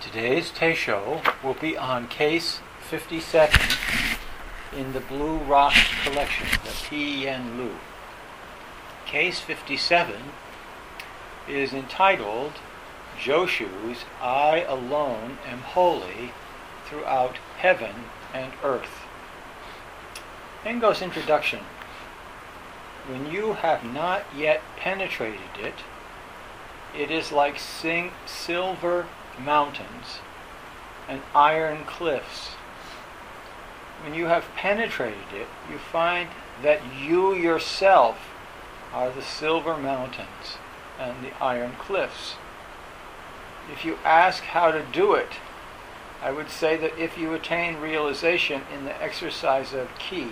Today's Teisho will be on Case 57 in the Blue Rock collection, the P.N. Lu. Case 57 is entitled Joshu's I Alone Am Holy Throughout Heaven and Earth. Engo's introduction. When you have not yet penetrated it, it is like silver mountains and iron cliffs. When you have penetrated it, you find that you yourself are the silver mountains and the iron cliffs. If you ask how to do it, I would say that if you attain realization in the exercise of Ki,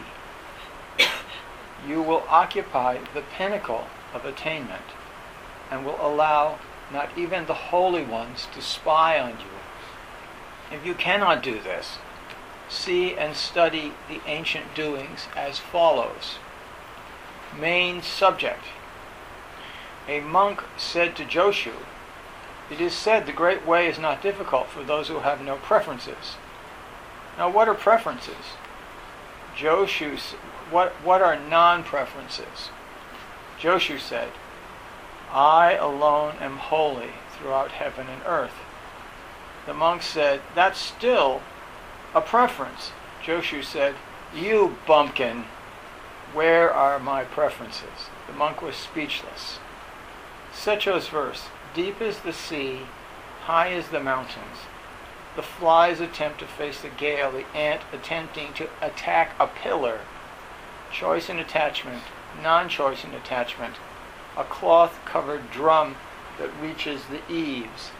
you will occupy the pinnacle of attainment and will allow not even the holy ones to spy on you. If you cannot do this, see and study the ancient doings as follows. Main subject. A monk said to Joshu, "It is said the great way is not difficult for those who have no preferences." Now, what are preferences? Joshu, what are non-preferences? Joshu said, "I alone am holy throughout heaven and earth." The monk said, "That's still a preference." Joshu said, "You bumpkin, where are my preferences?" The monk was speechless. Secho's verse, "Deep is the sea, high as the mountains. The flies attempt to face the gale, the ant attempting to attack a pillar. Choice in attachment, non-choice in attachment. A cloth-covered drum that reaches the eaves."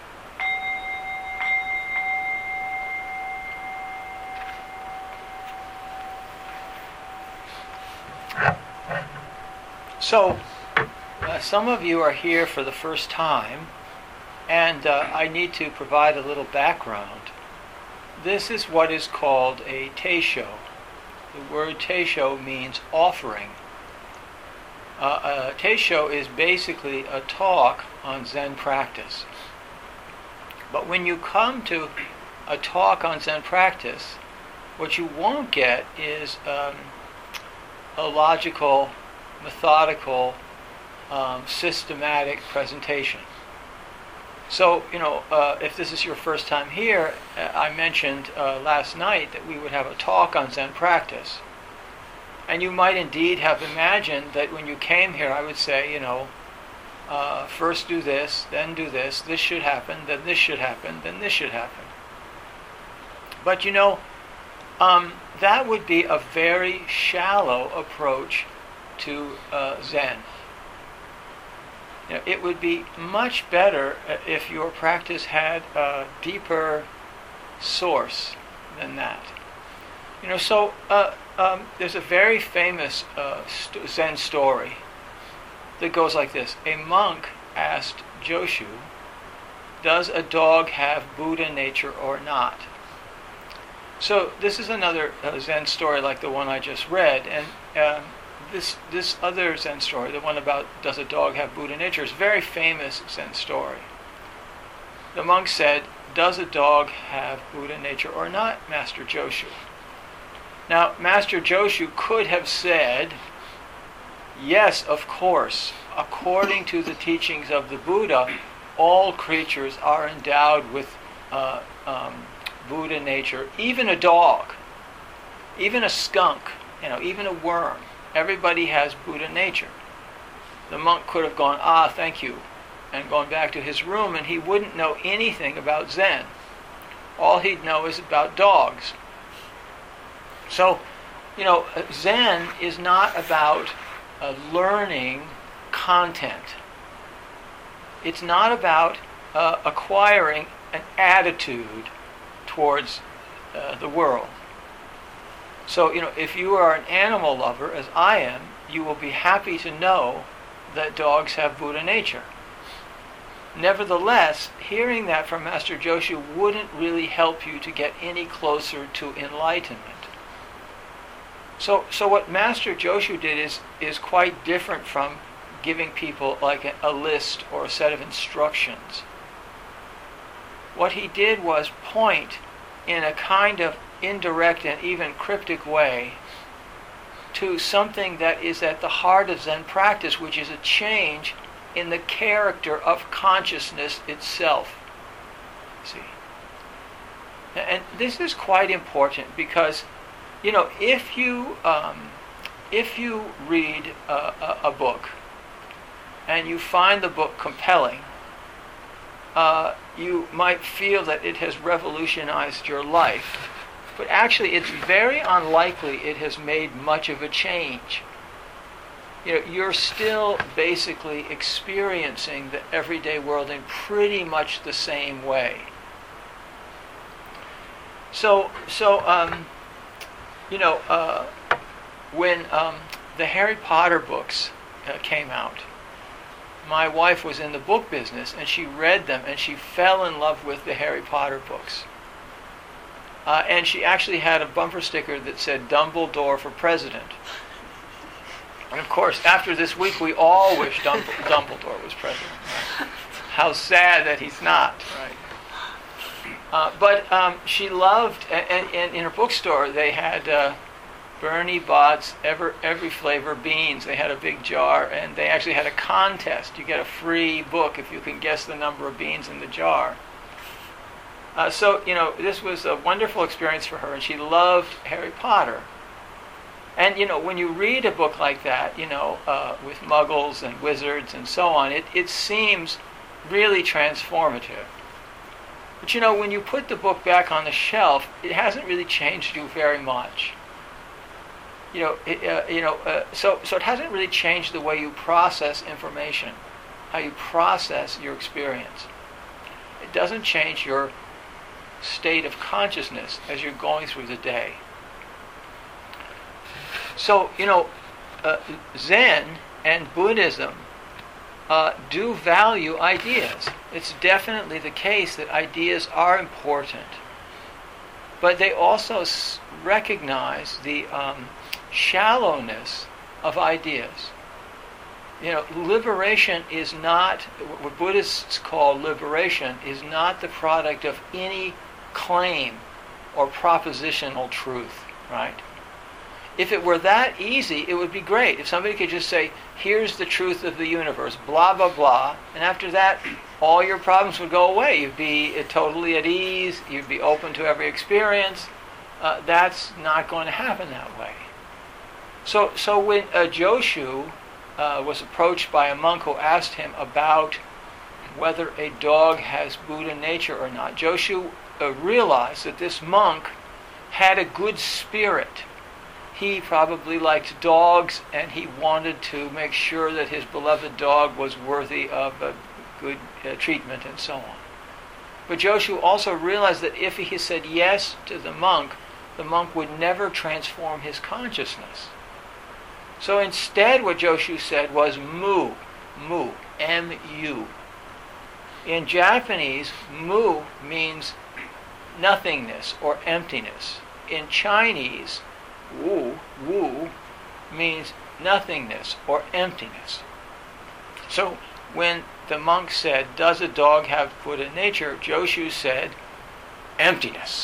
So, some of you are here for the first time, and I need to provide a little background. This is what is called a Teisho. The word Teisho means offering. A Teisho is basically a talk on Zen practice. But when you come to a talk on Zen practice, what you won't get is a logical, methodical, systematic presentation. So, if this is your first time here, I mentioned last night that we would have a talk on Zen practice. And you might indeed have imagined that when you came here, I would say, first do this should happen, then this should happen, then this should happen. But that would be a very shallow approach to Zen. It would be much better if your practice had a deeper source than that. There's a very famous Zen story that goes like this. A monk asked Joshu, "Does a dog have Buddha nature or not?" So this is another Zen story like the one I just read, and this other Zen story, the one about does a dog have Buddha nature, is a very famous Zen story. The monk said, "Does a dog have Buddha nature or not, Master Joshu?" Now, Master Joshu could have said, "Yes, of course. According to the teachings of the Buddha, all creatures are endowed with Buddha nature. Even a dog, even a skunk, even a worm. Everybody has Buddha nature." The monk could have gone, "Thank you," and gone back to his room, and he wouldn't know anything about Zen. All he'd know is about dogs. So, Zen is not about learning content. It's not about acquiring an attitude towards the world. So, if you are an animal lover, as I am, you will be happy to know that dogs have Buddha nature. Nevertheless, hearing that from Master Joshu wouldn't really help you to get any closer to enlightenment. So what Master Joshu did is quite different from giving people like a list or a set of instructions. what he did was point in a kind of indirect and even cryptic way to something that is at the heart of Zen practice, which is a change in the character of consciousness itself. See? And this is quite important because, if you read a book and you find the book compelling, you might feel that it has revolutionized your life. But actually, it's very unlikely it has made much of a change. You're still basically experiencing the everyday world in pretty much the same way. When the Harry Potter books came out, my wife was in the book business, and she read them, and she fell in love with the Harry Potter books. And she actually had a bumper sticker that said Dumbledore for President. And of course, after this week, we all wish Dumbledore was president. Right? How sad that he's not, right? But she loved, and in her bookstore, they had Bernie Bott's every flavor beans. They had a big jar, and they actually had a contest. You get a free book if you can guess the number of beans in the jar. This was a wonderful experience for her, and she loved Harry Potter. And, when you read a book like that, with muggles and wizards and so on, it seems really transformative. But, when you put the book back on the shelf, it hasn't really changed you very much. So it hasn't really changed the way you process information, how you process your experience. It doesn't change your state of consciousness as you're going through the day. So, Zen and Buddhism do value ideas. It's definitely the case that ideas are important. But they also recognize the shallowness of ideas. Liberation is not, what Buddhists call liberation, is not the product of any claim or propositional truth, right? If it were that easy, it would be great. If somebody could just say, here's the truth of the universe, blah, blah, blah, and after that, all your problems would go away. You'd be totally at ease. You'd be open to every experience. That's not going to happen that way. So when Joshu was approached by a monk who asked him about whether a dog has Buddha nature or not, Joshu realized that this monk had a good spirit. He probably liked dogs, and he wanted to make sure that his beloved dog was worthy of good treatment and so on. But Joshu also realized that if he said yes to the monk would never transform his consciousness. So instead what Joshu said was mu, M-U. In Japanese, mu means nothingness or emptiness. In Chinese, wu means nothingness or emptiness. So when the monk said, does a dog have Buddha nature? Joshu said, emptiness.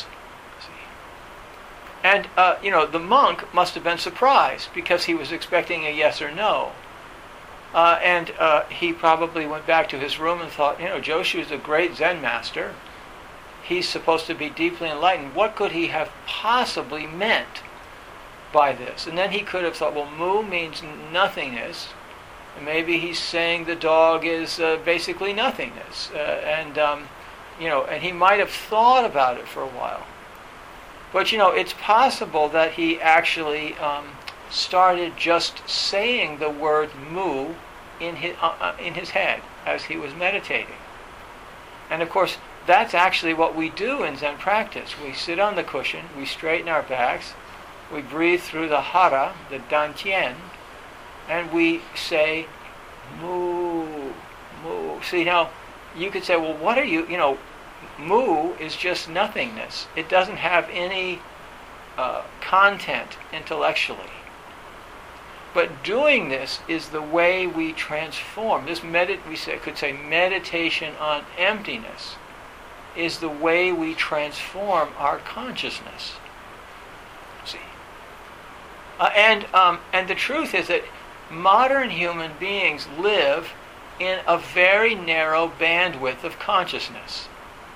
And, the monk must have been surprised because he was expecting a yes or no. And he probably went back to his room and thought, Joshu is a great Zen master. He's supposed to be deeply enlightened. What could he have possibly meant by this? And then he could have thought, well, mu means nothingness. And maybe he's saying the dog is basically nothingness. And he might have thought about it for a while. But, it's possible that he actually started just saying the word mu in his head as he was meditating. And, of course, that's actually what we do in Zen practice. We sit on the cushion, we straighten our backs, we breathe through the hara, the dantian, and we say, mu, mu. See, now, you could say, well, what are you, mu is just nothingness. It doesn't have any content intellectually. But doing this is the way we transform. This could say meditation on emptiness is the way we transform our consciousness. See? And the truth is that modern human beings live in a very narrow bandwidth of consciousness.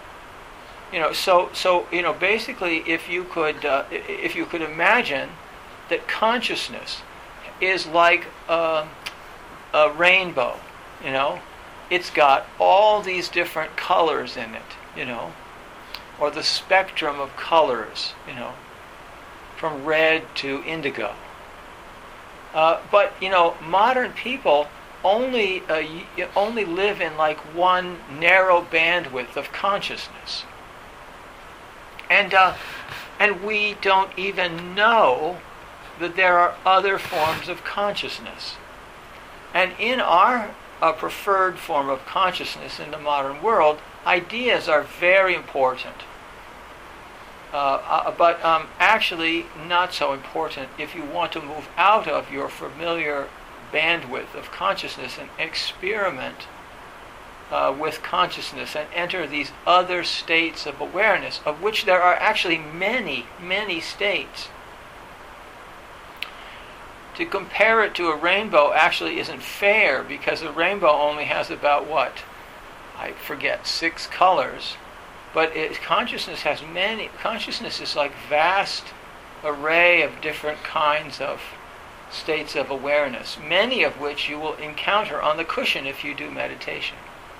Basically, if you could imagine that consciousness is like a rainbow, it's got all these different colors in it, or the spectrum of colors, from red to indigo. But modern people only live in like one narrow bandwidth of consciousness, and we don't even know that there are other forms of consciousness. And in our preferred form of consciousness in the modern world, ideas are very important. But actually not so important if you want to move out of your familiar bandwidth of consciousness and experiment with consciousness and enter these other states of awareness, of which there are actually many, many states. To compare it to a rainbow actually isn't fair, because a rainbow only has about 6 colors. But consciousness has many. Consciousness is like vast array of different kinds of states of awareness, many of which you will encounter on the cushion if you do meditation.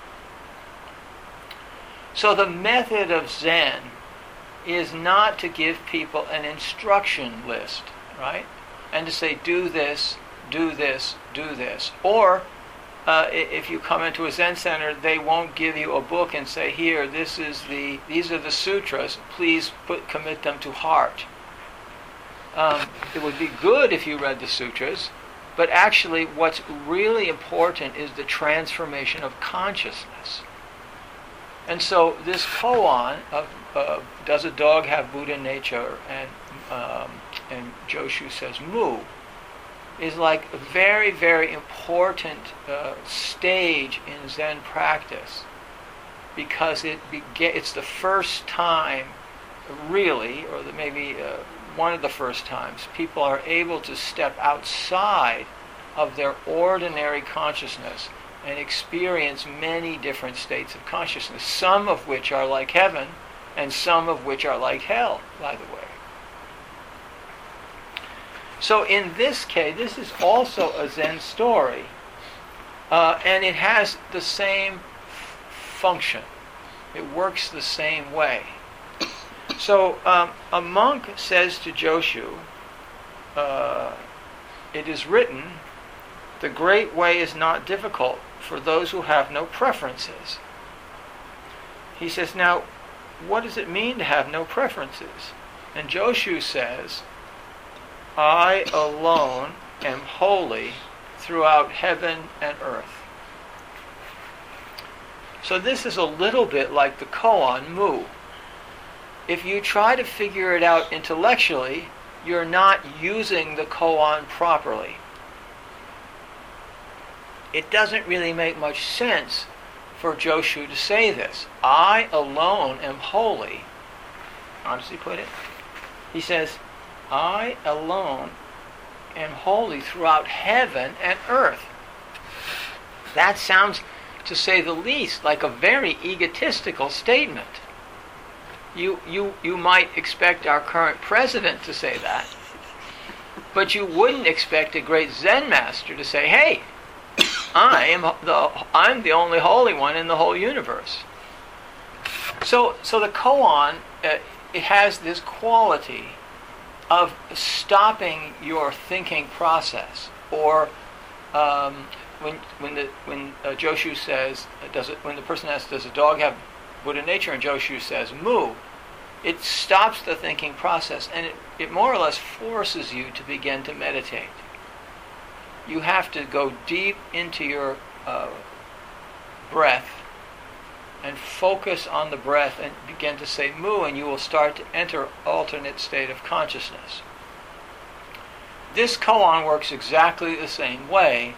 So the method of Zen is not to give people an instruction list, right? And to say, do this, do this, do this. Or if you come into a Zen center, they won't give you a book and say, here, these are the sutras, please commit them to heart. It would be good if you read the sutras, but actually what's really important is the transformation of consciousness. And so this koan of does a dog have Buddha nature, and Joshu says mu, is like a very, very important stage in Zen practice, because it's the first time, really, or maybe one of the first times, people are able to step outside of their ordinary consciousness and experience many different states of consciousness, some of which are like heaven, and some of which are like hell, by the way. So in this case, this is also a Zen story, and it has the same function. It works the same way. So a monk says to Joshu, it is written, the great way is not difficult for those who have no preferences. He says, now, what does it mean to have no preferences? And Joshu says, I alone am holy throughout heaven and earth. So this is a little bit like the koan mu. If you try to figure it out intellectually, you're not using the koan properly. It doesn't really make much sense for Joshu to say this. I alone am holy. How does he put it? He says, I alone am holy throughout heaven and earth. That sounds, to say the least, like a very egotistical statement. You might expect our current president to say that, but you wouldn't expect a great Zen master to say, hey, I'm the only holy one in the whole universe. So the koan, it has this quality of stopping your thinking process. Or when Joshu says, when the person asks, does a dog have Buddha nature, and Joshu says mu, it stops the thinking process, and it more or less forces you to begin to meditate. You have to go deep into your breath and focus on the breath and begin to say mu, and you will start to enter alternate state of consciousness. This koan works exactly the same way.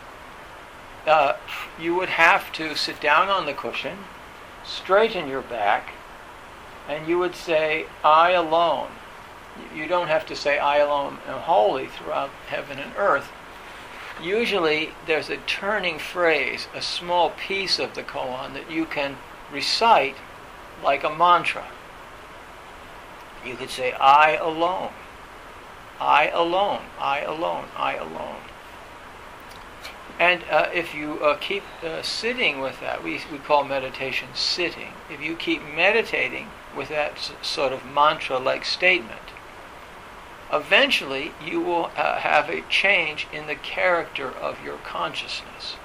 You would have to sit down on the cushion, straighten your back, and you would say, I alone. You don't have to say, I alone am holy throughout heaven and earth. Usually there's a turning phrase, a small piece of the koan that you can recite like a mantra. You could say, I alone, I alone, I alone, I alone. And if you keep sitting with that, we call meditation sitting. If you keep meditating with that sort of mantra-like statement, eventually you will have a change in the character of your consciousness.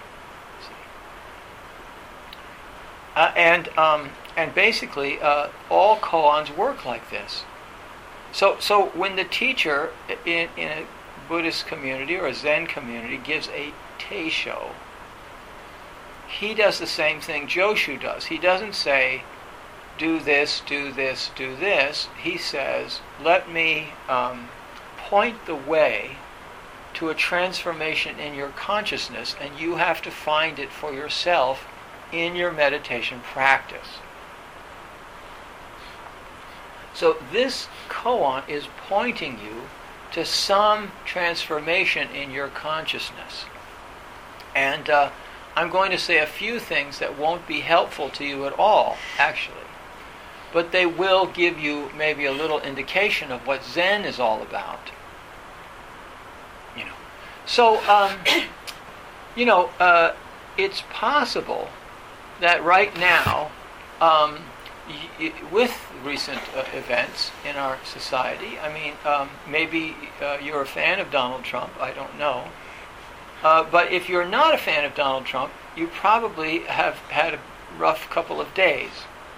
And basically, all koans work like this. So when the teacher in a Buddhist community or a Zen community gives a teisho, he does the same thing Joshu does. He doesn't say, do this, do this, do this. He says, let me point the way to a transformation in your consciousness, and you have to find it for yourself in your meditation practice. So this koan is pointing you to some transformation in your consciousness. And I'm going to say a few things that won't be helpful to you at all, actually. But they will give you maybe a little indication of what Zen is all about. So, it's possible that right now, with recent events in our society, maybe you're a fan of Donald Trump, I don't know. But if you're not a fan of Donald Trump, you probably have had a rough couple of days.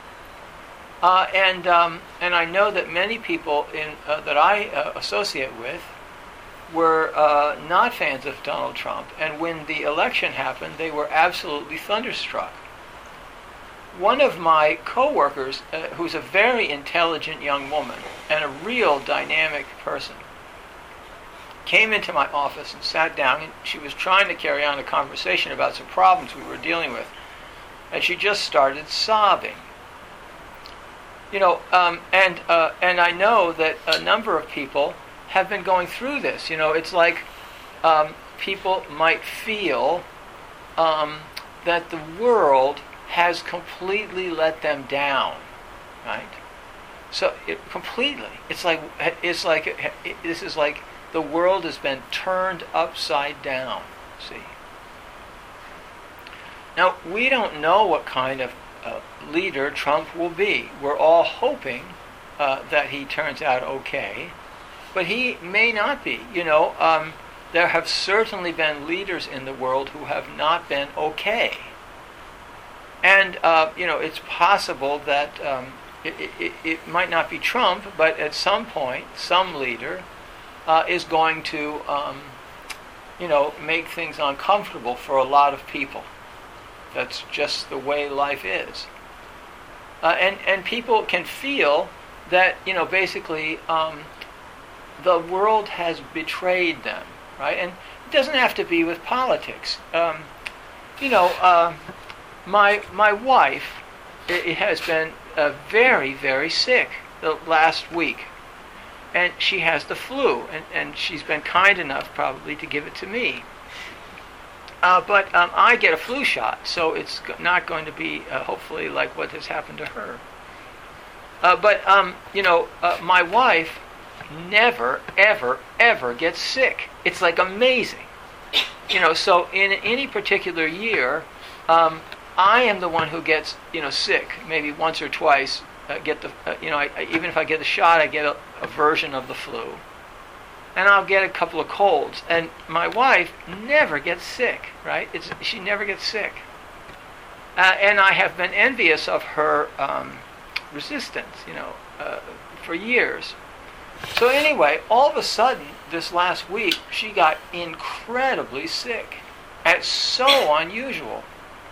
And I know that many people that I associate with were not fans of Donald Trump, and when the election happened, they were absolutely thunderstruck. One of my co-workers, who's a very intelligent young woman and a real dynamic person, came into my office and sat down, and she was trying to carry on a conversation about some problems we were dealing with, and she just started sobbing. And I know that a number of people have been going through this. It's like people might feel that the world has completely let them down, right? So this is like the world has been turned upside down. See. Now we don't know what kind of leader Trump will be. We're all hoping that he turns out okay. But he may not be. There have certainly been leaders in the world who have not been okay. And, it's possible that it might not be Trump, but at some point, some leader is going to, make things uncomfortable for a lot of people. That's just the way life is. And people can feel that, basically, the world has betrayed them, right? And it doesn't have to be with politics. My wife has been very, very sick the last week. And she has the flu, and she's been kind enough probably to give it to me. But I get a flu shot, so it's not going to be, hopefully, like what has happened to her. My wife never, ever, ever gets sick. It's like amazing. So in any particular year, I am the one who gets, sick, maybe once or twice. Even if I get the shot, I get a version of the flu. And I'll get a couple of colds. And my wife never gets sick, right? She never gets sick. And I have been envious of her resistance, for years. So anyway, all of a sudden, this last week, she got incredibly sick. And it's so unusual.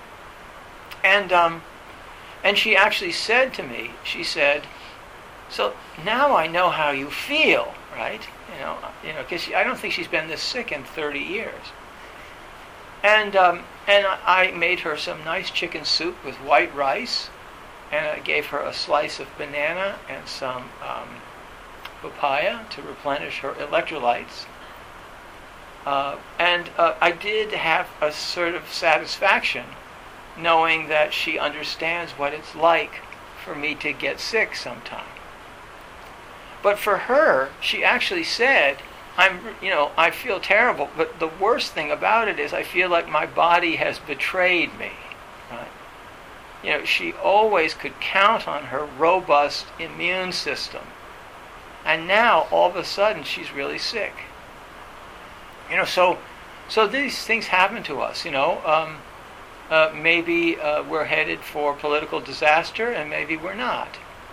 And she actually said to me, she said, so now I know how you feel, right? Because I don't think she's been this sick in 30 years. And I made her some nice chicken soup with white rice, and I gave her a slice of banana and some papaya to replenish her electrolytes. And I did have a sort of satisfaction knowing that she understands what it's like for me to get sick sometime. But for her, she actually said, I feel terrible, but the worst thing about it is I feel like my body has betrayed me. Right? She always could count on her robust immune system. And now, all of a sudden, she's really sick. So these things happen to us, maybe we're headed for political disaster, and maybe we're not.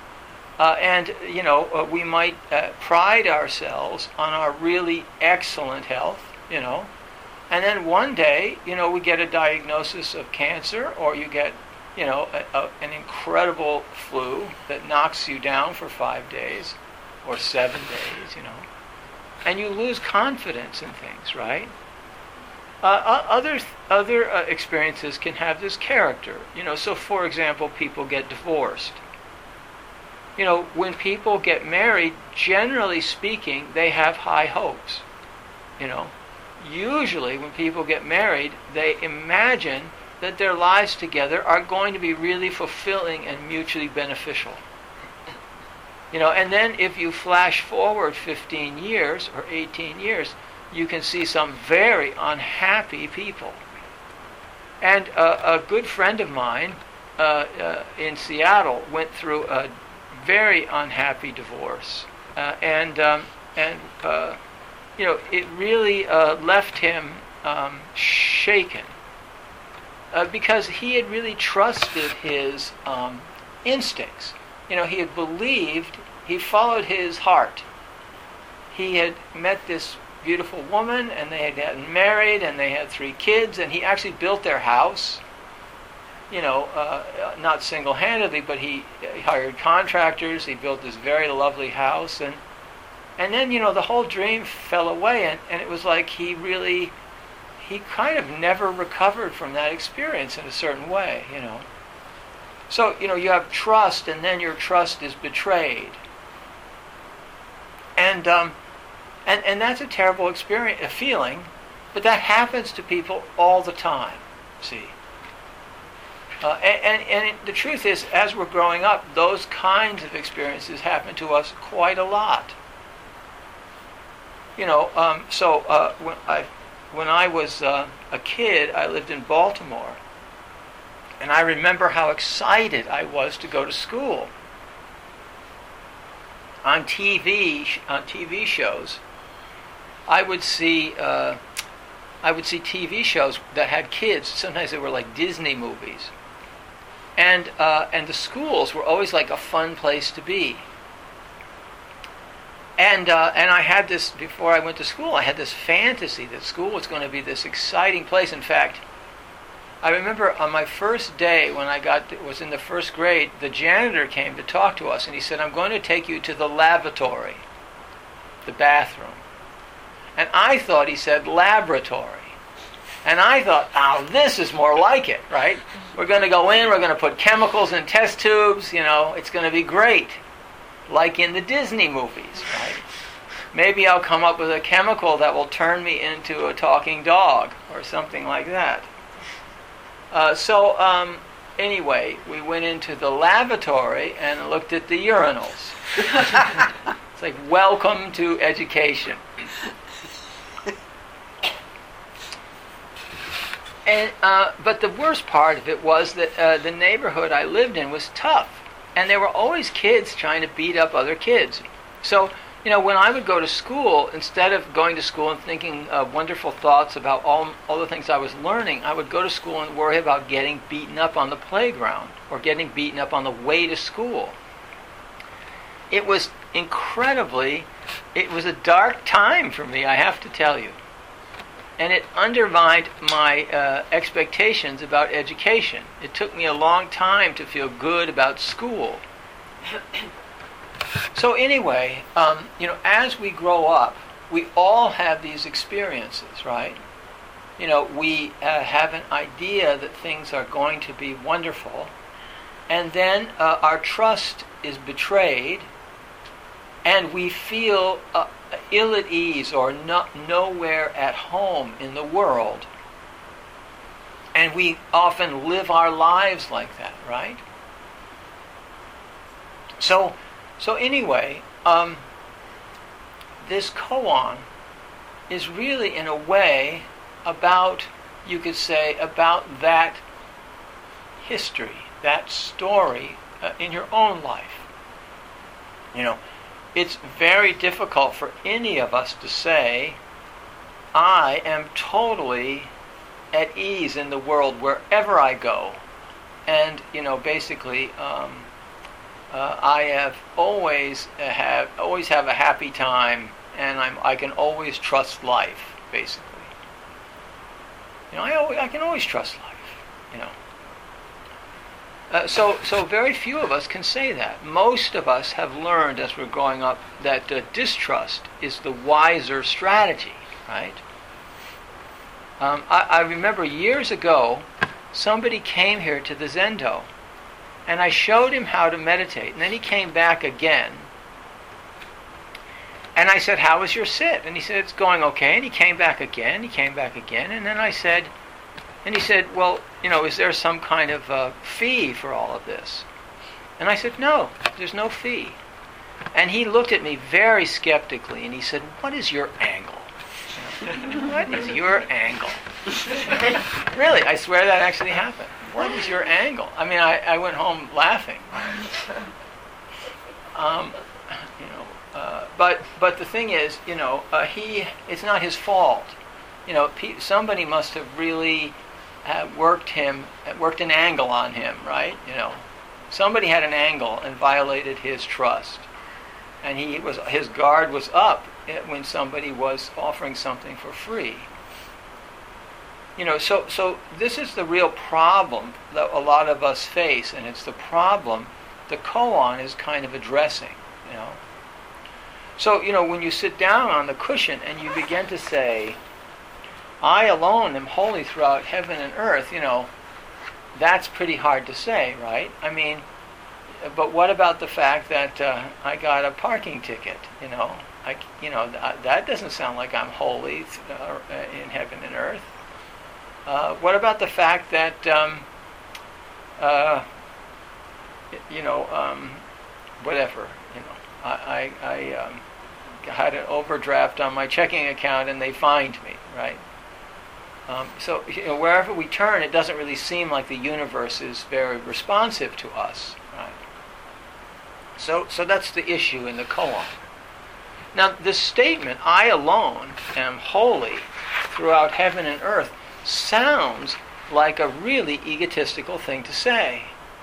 We might pride ourselves on our really excellent health, and then one day, we get a diagnosis of cancer, or you get, an incredible flu that knocks you down for 5 days or 7 days, and you lose confidence in things, right? Other experiences can have this character, So, for example, people get divorced. When people get married, generally speaking, they have high hopes. Usually when people get married, they imagine that their lives together are going to be really fulfilling and mutually beneficial. And then if you flash forward 15 years or 18 years, you can see some very unhappy people. And a good friend of mine in Seattle went through a very unhappy divorce, it really left him shaken because he had really trusted his instincts. He had believed, he followed his heart. He had met this beautiful woman, and they had gotten married, and they had 3 kids, and he actually built their house. Not single-handedly, but he hired contractors. He built this very lovely house, and then the whole dream fell away, and it was like he kind of never recovered from that experience in a certain way, So you have trust, and then your trust is betrayed, and that's a terrible experience, a feeling, but that happens to people all the time. See. And the truth is, as we're growing up, those kinds of experiences happen to us quite a lot. When I was a kid, I lived in Baltimore, and I remember how excited I was to go to school. On TV shows, I would see TV shows that had kids. Sometimes they were like Disney movies. And the schools were always like a fun place to be. And I had this, before I went to school, I had this fantasy that school was going to be this exciting place. In fact, I remember on my first day when I was in the first grade, the janitor came to talk to us, and he said, "I'm going to take you to the lavatory, the bathroom." And I thought he said laboratory. And I thought, this is more like it, right? We're going to go in, we're going to put chemicals in test tubes, it's going to be great. Like in the Disney movies, right? Maybe I'll come up with a chemical that will turn me into a talking dog or something like that. Anyway, we went into the lavatory and looked at the urinals. It's like, welcome to education. But the worst part of it was that the neighborhood I lived in was tough. And there were always kids trying to beat up other kids. So, when I would go to school, instead of going to school and thinking wonderful thoughts about all the things I was learning, I would go to school and worry about getting beaten up on the playground or getting beaten up on the way to school. It was it was a dark time for me, I have to tell you. And it undermined my expectations about education. It took me a long time to feel good about school. So anyway, as we grow up, we all have these experiences, right? We have an idea that things are going to be wonderful, and then our trust is betrayed, and we feel ill at ease or nowhere at home in the world. And we often live our lives like that, right? So anyway, this koan is really, in a way, about, you could say, about that history, that story in your own life. You know, it's very difficult for any of us to say, I am totally at ease in the world wherever I go, and basically, I have always have a happy time, and I can always trust life. Basically, I can always trust life. So very few of us can say that. Most of us have learned as we're growing up that distrust is the wiser strategy, right? I remember years ago, somebody came here to the Zendo, and I showed him how to meditate, and then he came back again. And I said, how was your sit? And he said, it's going okay. And he came back again, and then I said, and he said, well, is there some kind of fee for all of this? And I said, no, there's no fee. And he looked at me very skeptically, and he said, what is your angle? What is your angle? Really, I swear that actually happened. What is your angle? I mean, I went home laughing. But the thing is, it's not his fault. Somebody must have really worked an angle on him, right? Somebody had an angle and violated his trust, and his guard was up when somebody was offering something for free. So this is the real problem that a lot of us face, and it's the problem the koan is kind of addressing. So when you sit down on the cushion and you begin to say, I alone am holy throughout heaven and earth, that's pretty hard to say, right? I mean, but what about the fact that I got a parking ticket? That doesn't sound like I'm holy in heaven and earth. What about the fact that whatever, I had an overdraft on my checking account and they fined me, right? So wherever we turn, it doesn't really seem like the universe is very responsive to us, right? So that's the issue in the koan. Now, this statement, I alone am holy throughout heaven and earth, sounds like a really egotistical thing to say.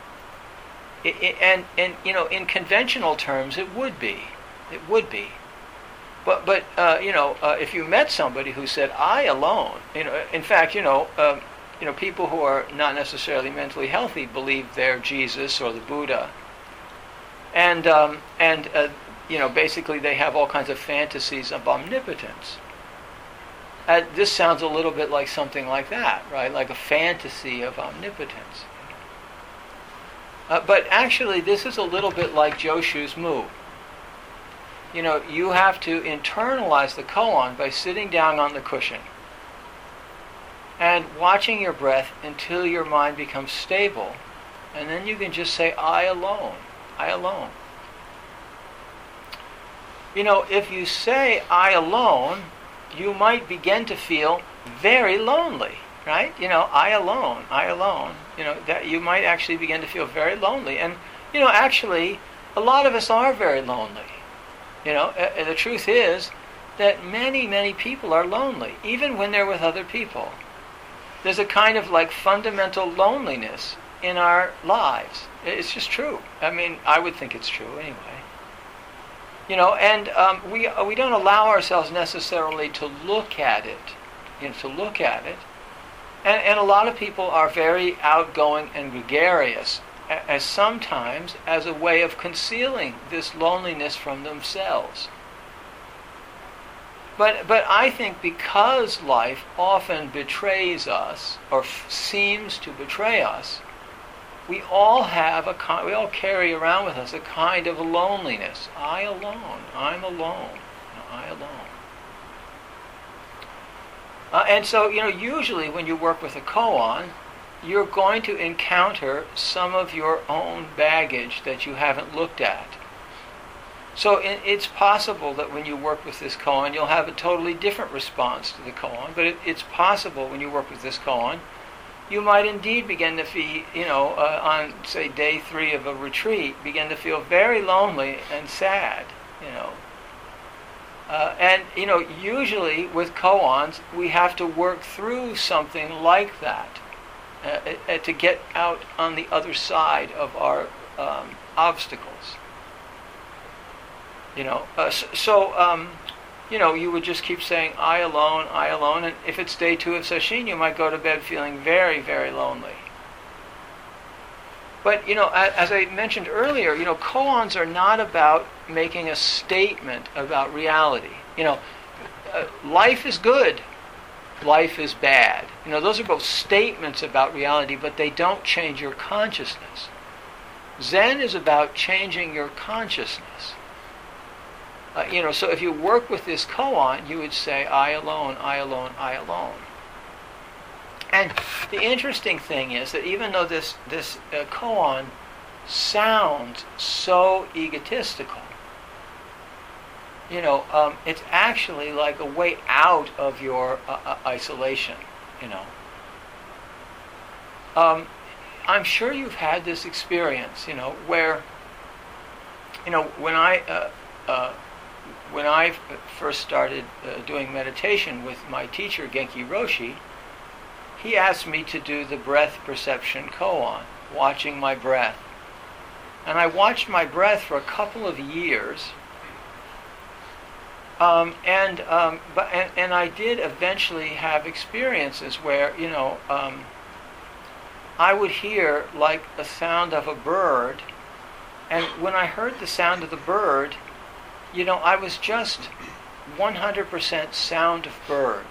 And in conventional terms, it would be. It would be. But if you met somebody who said, I alone, in fact, people who are not necessarily mentally healthy believe they're Jesus or the Buddha. And basically they have all kinds of fantasies of omnipotence. This sounds a little bit like something like that, right? Like a fantasy of omnipotence. But actually, this is a little bit like Joshu's move. You have to internalize the koan by sitting down on the cushion and watching your breath until your mind becomes stable. And then you can just say, I alone, I alone. If you say, I alone, you might begin to feel very lonely, right? I alone, I alone. That you might actually begin to feel very lonely. And, actually, a lot of us are very lonely. The truth is that many, many people are lonely, even when they're with other people. There's a kind of fundamental loneliness in our lives. It's just true. I mean, I would think it's true anyway. And we don't allow ourselves necessarily to look at it, And a lot of people are very outgoing and gregarious, as sometimes as a way of concealing this loneliness from themselves. But I think because life often betrays us, or seems to betray us, we all have we all carry around with us a kind of loneliness. I alone, I'm alone, I alone. And so, usually when you work with a koan, you're going to encounter some of your own baggage that you haven't looked at. So it's possible that when you work with this koan, you'll have a totally different response to the koan. But it's possible when you work with this koan, you might indeed begin to feel, on, say, day 3 of a retreat, begin to feel very lonely and sad, usually with koans, we have to work through something like that to get out on the other side of our obstacles. You would just keep saying, I alone, and if it's day 2 of sesshin, you might go to bed feeling very, very lonely. But, as I mentioned earlier, koans are not about making a statement about reality. Life is good, life is bad. Those are both statements about reality, but they don't change your consciousness. Zen is about changing your consciousness. So if you work with this koan, you would say, I alone, I alone, I alone. And the interesting thing is that even though this koan sounds so egotistical, it's actually like a way out of your isolation, I'm sure you've had this experience, where, when I first started doing meditation with my teacher, Genki Roshi, he asked me to do the breath perception koan, watching my breath. And I watched my breath for a couple of years, and I did eventually have experiences where, I would hear like the sound of a bird, and when I heard the sound of the bird, I was just 100% sound of bird.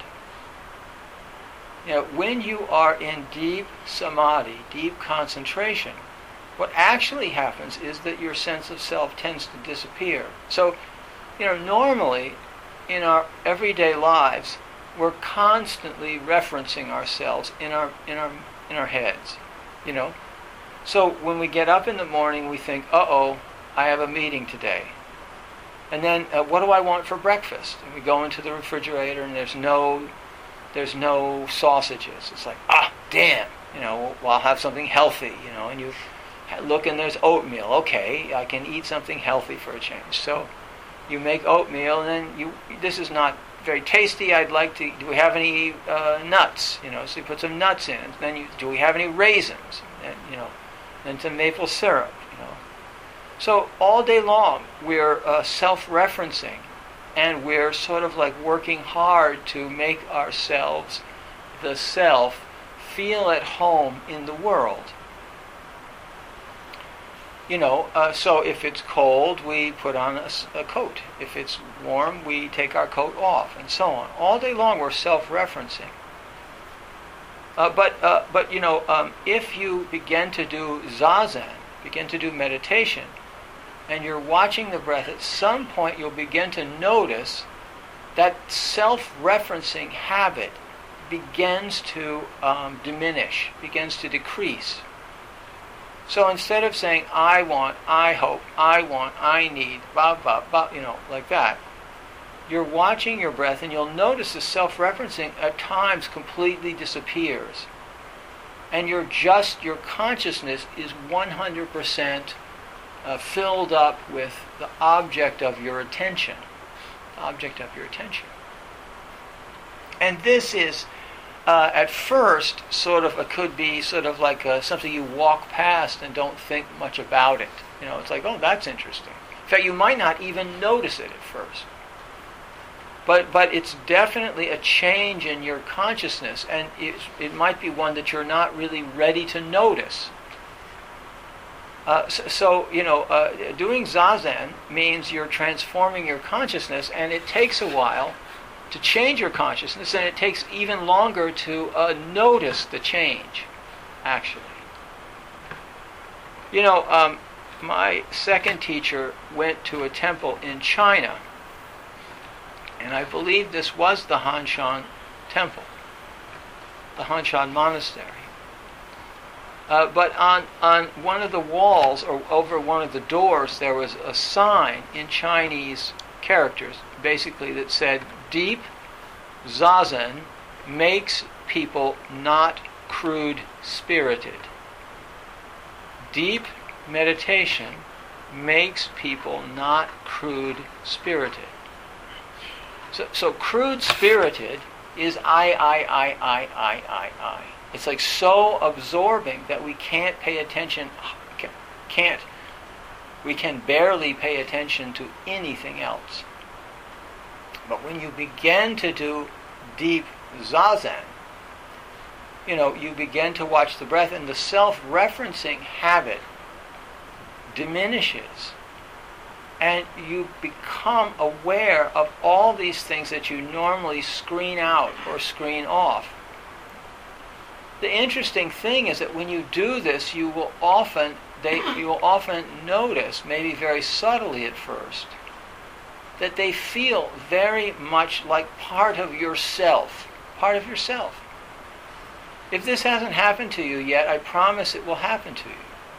When you are in deep samadhi, deep concentration, what actually happens is that your sense of self tends to disappear. So, normally in our everyday lives, we're constantly referencing ourselves in our heads. So when we get up in the morning, we think, I have a meeting today. And then, what do I want for breakfast? And we go into the refrigerator, and there's no sausages. It's like, damn, well, I'll have something healthy, and you look and there's oatmeal. Okay, I can eat something healthy for a change. So you make oatmeal, and then this is not very tasty. Do we have any nuts? So you put some nuts in. And then do we have any raisins? And, then some maple syrup, So all day long, we're self-referencing, and we're sort of like working hard to make ourselves, the self, feel at home in the world. So if it's cold, we put on a coat. If it's warm, we take our coat off, and so on. All day long, we're self-referencing. But if you begin to do zazen, begin to do meditation, and you're watching the breath, at some point you'll begin to notice that self-referencing habit begins to diminish, begins to decrease. So instead of saying, I want, I hope, I want, I need, blah, blah, blah, like that, you're watching your breath, and you'll notice the self-referencing at times completely disappears. And your consciousness is 100% filled up with the object of your attention. And this is, at first, could be sort of like something you walk past and don't think much about it. It's like, oh, that's interesting. In fact, you might not even notice it at first. But it's definitely a change in your consciousness, and it might be one that you're not really ready to notice. Doing zazen means you're transforming your consciousness, and it takes a while to change your consciousness, and it takes even longer to notice the change, actually. My second teacher went to a temple in China, and I believe this was the Hanshan temple, the Hanshan monastery. But on one of the walls, or over one of the doors, there was a sign in Chinese characters, basically, that said, "Deep Zazen makes people not crude-spirited." Deep meditation makes people not crude-spirited. So crude-spirited is I. It's like so absorbing that we can't pay attention, we can barely pay attention to anything else. But when you begin to do deep zazen, you begin to watch the breath, and the self-referencing habit diminishes, and you become aware of all these things that you normally screen out or screen off. The interesting thing is that when you do this, you will often notice, maybe very subtly at first, that they feel very much like part of yourself. Part of yourself. If this hasn't happened to you yet, I promise it will happen to you.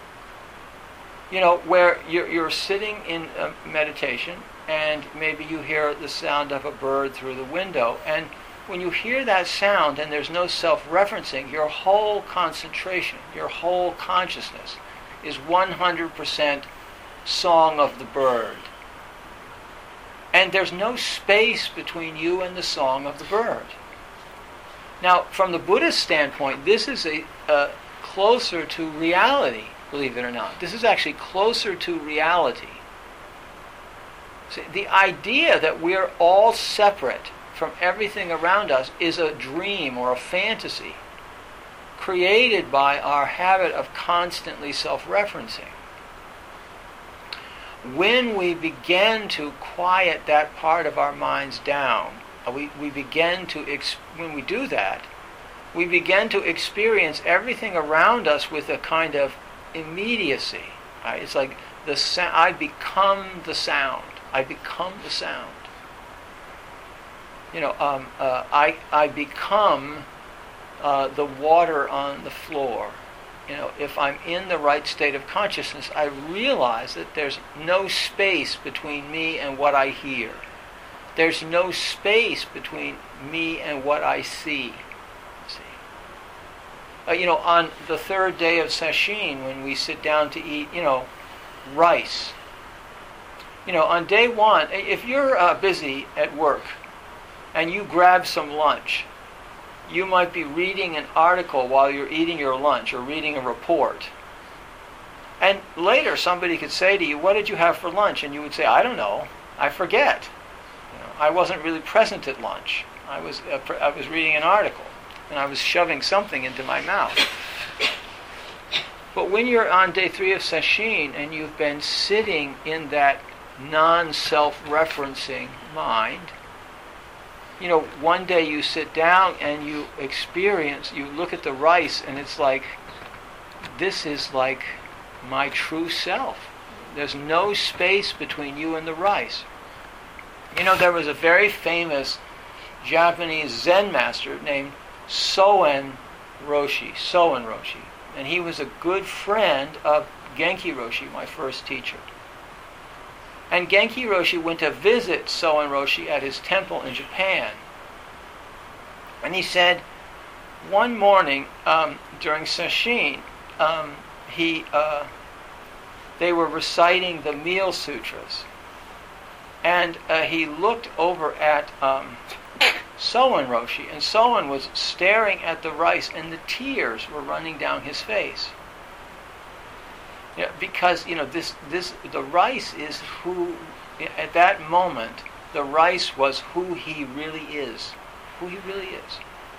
Where you're sitting in meditation, and maybe you hear the sound of a bird through the window, and when you hear that sound and there's no self-referencing, your whole concentration, your whole consciousness is 100% song of the bird. And there's no space between you and the song of the bird. Now, from the Buddhist standpoint, this is closer to reality, believe it or not. This is actually closer to reality. See, the idea that we're all separate from everything around us is a dream or a fantasy created by our habit of constantly self-referencing. When we begin to quiet that part of our minds down, when we do that, we begin to experience everything around us with a kind of immediacy. Right? It's like I become the sound. I become the sound. I become the water on the floor. If I'm in the right state of consciousness, I realize that there's no space between me and what I hear. There's no space between me and what I see. On the third day of Sesshin, when we sit down to eat, rice. On day one, if you're busy at work and you grab some lunch, you might be reading an article while you're eating your lunch or reading a report. And later somebody could say to you, "What did you have for lunch?" And you would say, "I don't know. I forget. I wasn't really present at lunch. I was reading an article, and I was shoving something into my mouth." But when you're on day 3 of Sesshin and you've been sitting in that non-self-referencing mind, one day you sit down and you look at the rice, and it's like, this is like my true self. There's no space between you and the rice. There was a very famous Japanese Zen master named Soen Roshi, and he was a good friend of Genki Roshi, my first teacher. And Genki Roshi went to visit Soen Roshi at his temple in Japan. And he said, one morning during Sesshin, they were reciting the Meal Sutras. And he looked over at Soen Roshi, and Soen was staring at the rice, and the tears were running down his face. Because the rice is who, at that moment, the rice was who he really is. Who he really is.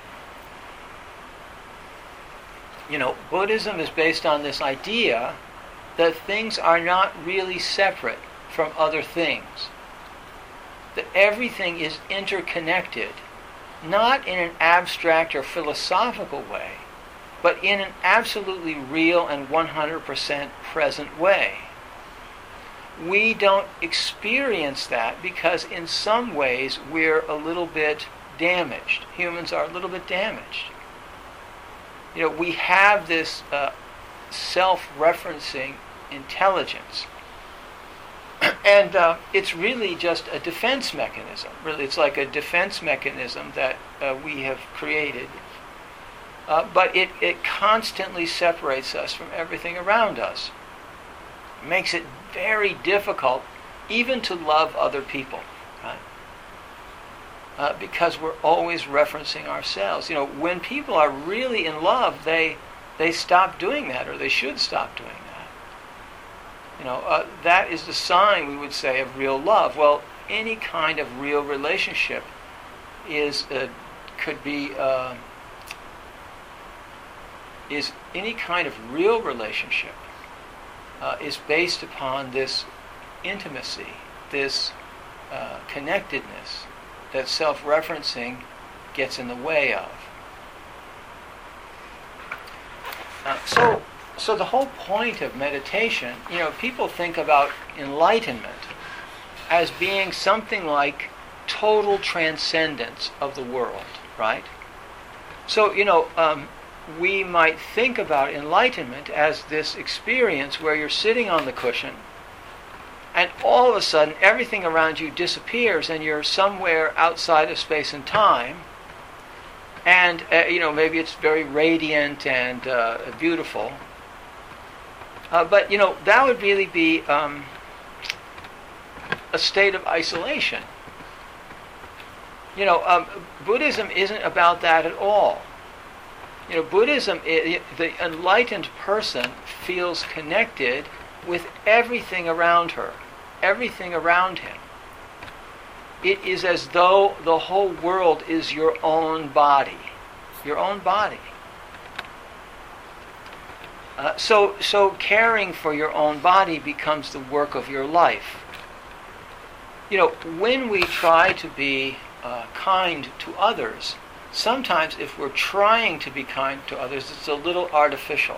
Buddhism is based on this idea that things are not really separate from other things. That everything is interconnected, not in an abstract or philosophical way, but in an absolutely real and 100% present way. We don't experience that because in some ways we're a little bit damaged. Humans are a little bit damaged. We have this self-referencing intelligence. And it's really just a defense mechanism. Really, it's like a defense mechanism that we have created. But it constantly separates us from everything around us. It makes it very difficult even to love other people, right? Because we're always referencing ourselves. When people are really in love, they stop doing that, or they should stop doing that. That is the sign, we would say, of real love. Well, any kind of real relationship is any kind of real relationship is based upon this intimacy, this connectedness that self-referencing gets in the way of. So the whole point of meditation, people think about enlightenment as being something like total transcendence of the world, right? So, we might think about enlightenment as this experience where you're sitting on the cushion and all of a sudden everything around you disappears and you're somewhere outside of space and time, and maybe it's very radiant and beautiful, but that would really be a state of isolation. Buddhism isn't about that at all. Buddhism, the enlightened person feels connected with everything around her, everything around him. It is as though the whole world is your own body. Your own body. So caring for your own body becomes the work of your life. When we try to be kind to others, sometimes if we're trying to be kind to others, it's a little artificial.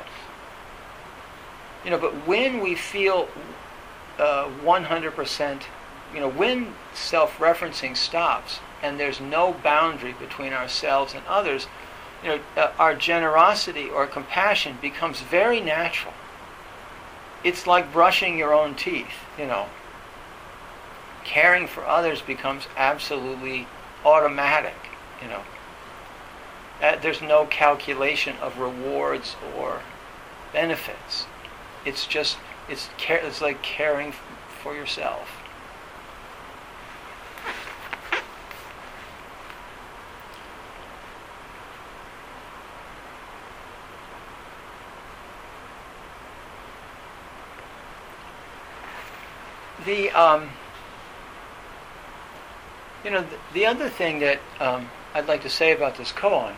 But when we feel 100%, when self-referencing stops and there's no boundary between ourselves and others, our generosity or compassion becomes very natural. It's like brushing your own teeth, Caring for others becomes absolutely automatic, There's no calculation of rewards or benefits. It's like caring for yourself. The other thing that I'd like to say about this koan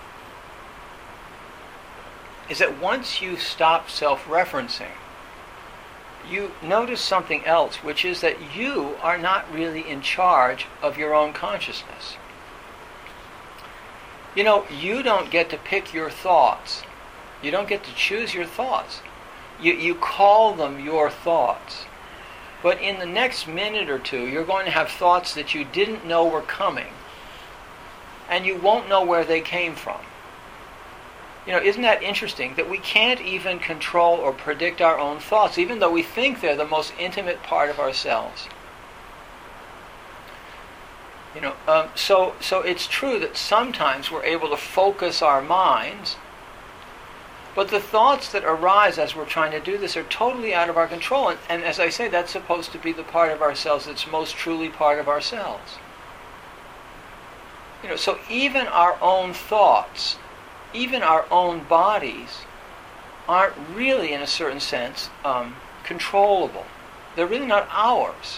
is that once you stop self-referencing, you notice something else, which is that you are not really in charge of your own consciousness. You don't get to pick your thoughts. You don't get to choose your thoughts. You call them your thoughts. But in the next minute or two, you're going to have thoughts that you didn't know were coming. And you won't know where they came from. Isn't that interesting? That we can't even control or predict our own thoughts, even though we think they're the most intimate part of ourselves. So it's true that sometimes we're able to focus our minds, but the thoughts that arise as we're trying to do this are totally out of our control. And as I say, that's supposed to be the part of ourselves that's most truly part of ourselves. So even our own thoughts, even our own bodies, aren't really, in a certain sense, controllable. They're really not ours.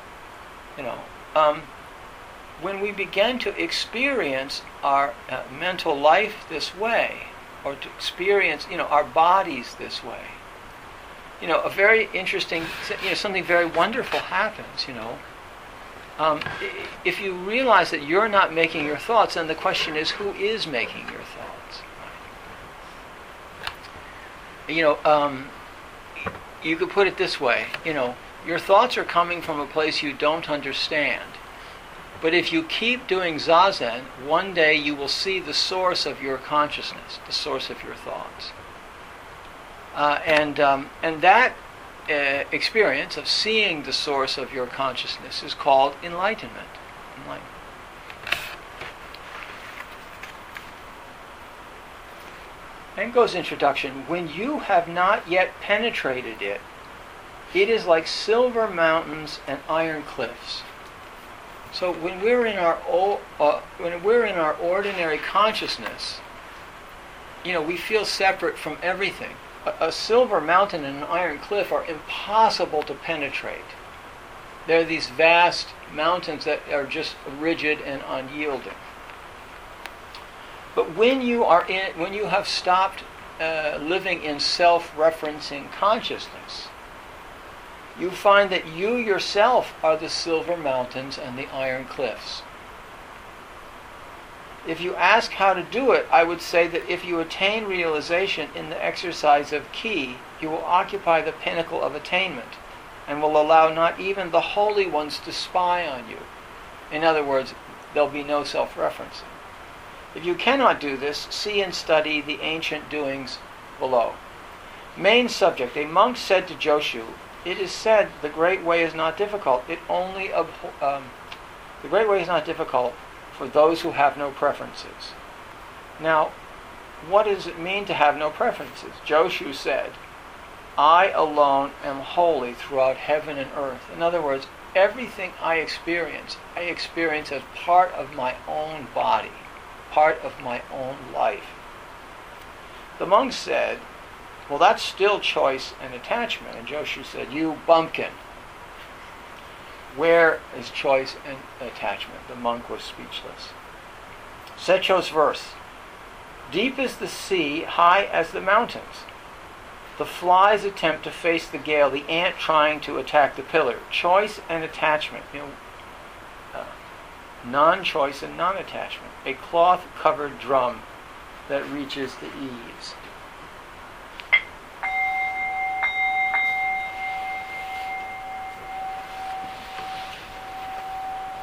When we begin to experience our mental life this way, or to experience, our bodies this way, a very interesting, something very wonderful happens, If you realize that you're not making your thoughts, then the question is, who is making your thoughts? You know, you could put it this way. You know, your thoughts are coming from a place you don't understand. But if you keep doing Zazen, one day you will see the source of your consciousness, the source of your thoughts. And that experience of seeing the source of your consciousness is called enlightenment. And goes introduction. When you have not yet penetrated it, it is like silver mountains and iron cliffs. So when we're in our ordinary consciousness, you know, we feel separate from everything. A silver mountain and an iron cliff are impossible to penetrate. They're these vast mountains that are just rigid and unyielding. But when you have stopped living in self-referencing consciousness, you find that you yourself are the silver mountains and the iron cliffs. If you ask how to do it, I would say that if you attain realization in the exercise of ki, you will occupy the pinnacle of attainment and will allow not even the holy ones to spy on you. In other words, there'll be no self-referencing. If you cannot do this, see and study the ancient doings below. Main subject. A monk said to Joshu, "It is said the great way is not difficult. The great way is not difficult for those who have no preferences." Now, what does it mean to have no preferences? Joshu said, "I alone am holy throughout heaven and earth." In other words, everything I experience as part of my own body, part of my own life. The monk said, "Well, that's still choice and attachment." And Joshu said, "You bumpkin. Where is choice and attachment?" The monk was speechless. Secho's verse. "Deep is the sea, high as the mountains. The flies attempt to face the gale, the ant trying to attack the pillar." Choice and attachment. Non-choice and non-attachment. A cloth-covered drum that reaches the eaves.